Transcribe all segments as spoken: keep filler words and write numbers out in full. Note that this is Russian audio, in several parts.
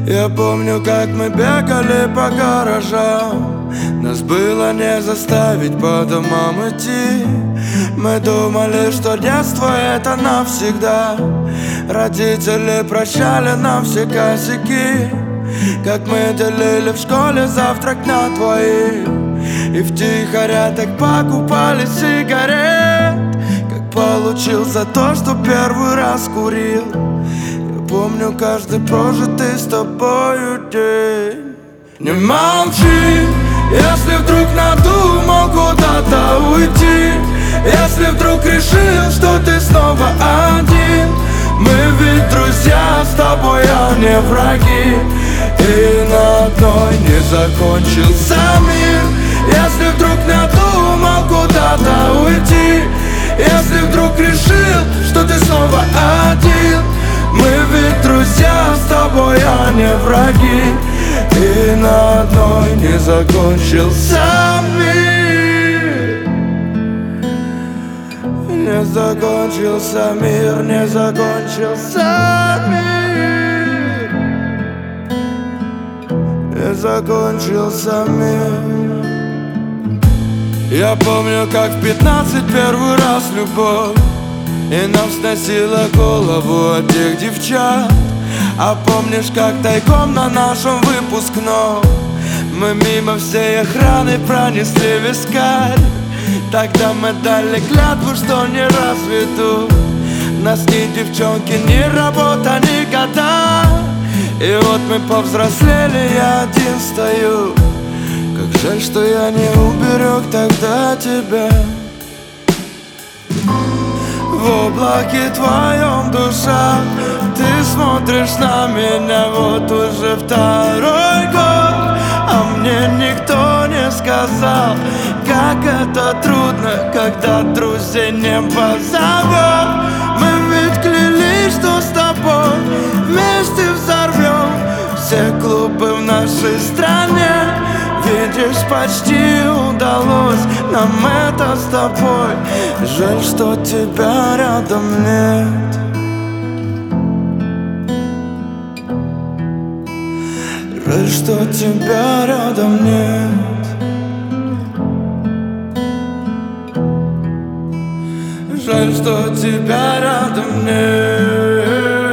Я помню, как мы бегали по гаражам. Нас было не заставить по домам идти. Мы думали, что детство это навсегда. Родители прощали нам все косяки. Как мы делили в школе завтрак на двоих. И втихаря так покупали сигарет. Как получился то, что первый раз курил. Помню каждый прожитый с тобою день. Не молчи, если вдруг надумал куда-то уйти. Если вдруг решил, что ты снова один. Мы ведь друзья с тобой, а не враги. И на одной не закончился мир. Если вдруг надумал куда-то уйти. Если вдруг решил, что ты снова один. Мы ведь друзья с тобой, а не враги. И на одной не закончился мир. Не закончился мир, не закончился мир. Не закончился мир. Я помню, как в пятнадцать первый раз любовь. И нам сносило голову от тех девчат. А помнишь, как тайком на нашем выпускном мы мимо всей охраны пронесли вискарь. Тогда мы дали клятву, что не разведут нас ни девчонки, ни работа, ни года. И вот мы повзрослели, я один стою. Как жаль, что я не уберег тогда тебя. В облаке твоем душа, ты смотришь на меня вот уже второй год. А мне никто не сказал, как это трудно, когда друзей не позовет. Мы ведь клялись, что с тобой вместе взорвем все клубы в нашей стране. Видишь, почти удалось нам это с тобой. Жаль, что тебя рядом нет. Жаль, что тебя рядом нет. Жаль, что тебя рядом нет.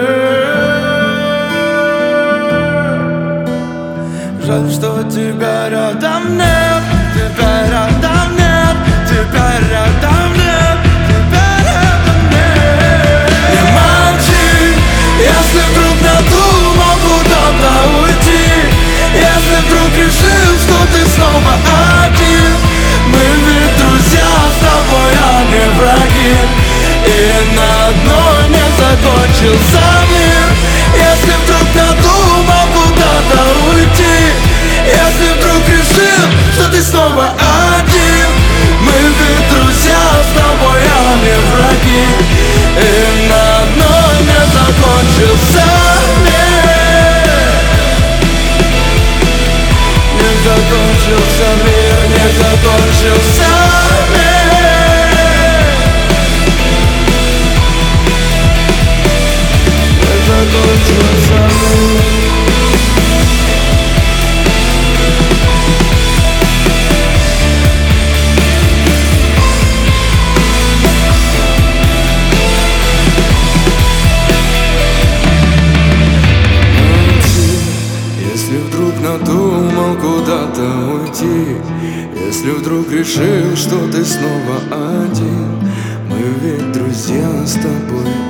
Жаль, что тебя рядом нет. Тебя рядом нет. Тебя рядом нет. Тебя рядом нет. Не молчи, если вдруг надумал куда-то уйти. Если вдруг решил, что ты снова один. Мы ведь друзья с тобой, а не враги. И на одной не закончился мир. Если вдруг надумал куда-то уйти. Если вдруг решил, что ты снова один. Мы ведь друзья с тобой, а не враги. И на одной не закончился мир. Не закончился мир, не закончился мир. Не закончился мир. Надумал куда-то уйти. Если вдруг решил, что ты снова один. Мы ведь друзья с тобой,